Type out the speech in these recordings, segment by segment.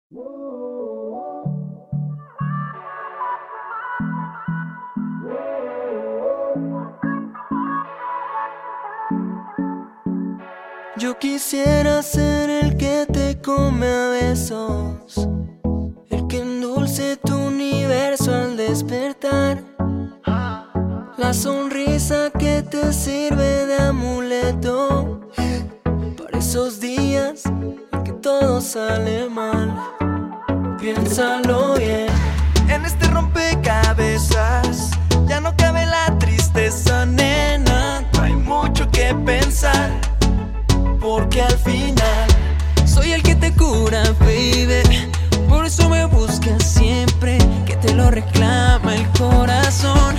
Yo quisiera ser el que te come a besos, el que endulce tu universo al despertar, la sonrisa que te sirve de amuleto para esos días en que todo sale mal. Piénsalo bien. En este rompecabezas ya no cabe la tristeza, nena. No hay mucho que pensar, porque al final soy el que te cura, baby. Por eso me buscas siempre, que te lo reclama el corazón.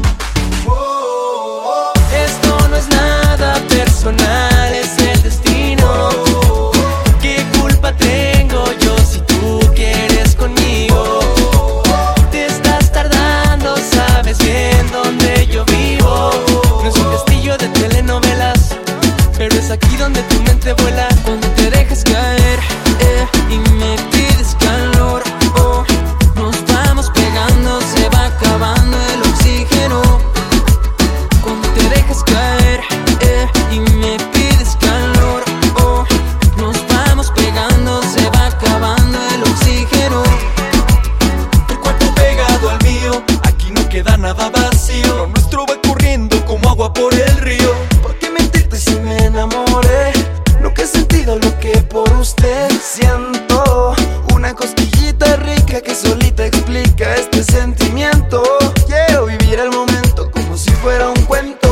Esto no es nada personal, es el destino. ¿Qué culpa tengo yo si tú quieres conmigo? Te estás tardando, sabes bien dónde yo vivo. No es un castillo de telenovelas, pero es aquí donde tu mente vuela. Cuando te dejas caer y me pides calor, nos vamos pegando, se va acabando el oxígeno. Cuando te dejas caer y me pides calor, nos vamos pegando, se va acabando el oxígeno. tu cuerpo pegado al mío, aquí no queda nada vacío. Lo nuestro va corriendo como agua por el río. ¿Por qué mentirte si me enamoré? Nunca he sentido lo que por usted siento. Una cosquillita rica que solita explica este sentimiento. Quiero vivir el momento como si fuera un cuento.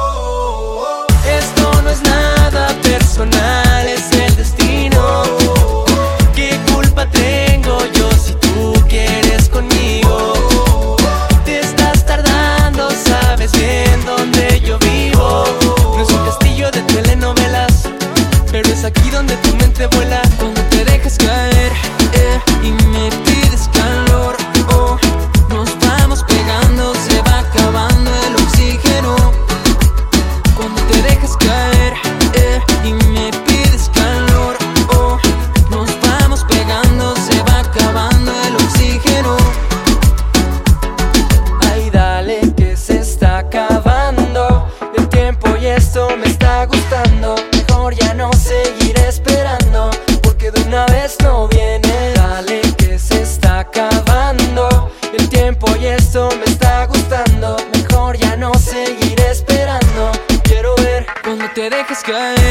Esto no es nada personal, es el destino. ¿Qué culpa tengo yo si tú quieres conmigo? Te estás tardando, sabes bien dónde yo vivo. No es un castillo de telenovelas, pero es aquí donde tu mente vuela. Cuando te dejas caer y me pides calor, nos vamos pegando, se va acabando el oxígeno. Cuando te dejas caer y me pides calor, nos vamos pegando, se va acabando el oxígeno. Ay, dale que se está acabando el tiempo y esto me está gustando. Mejor ya no seguir esperando, porque de una vez no viene. Dale que se está acabando el tiempo y esto me está gustando. Mejor ya no seguir esperando. Quiero ver cuando te dejes caer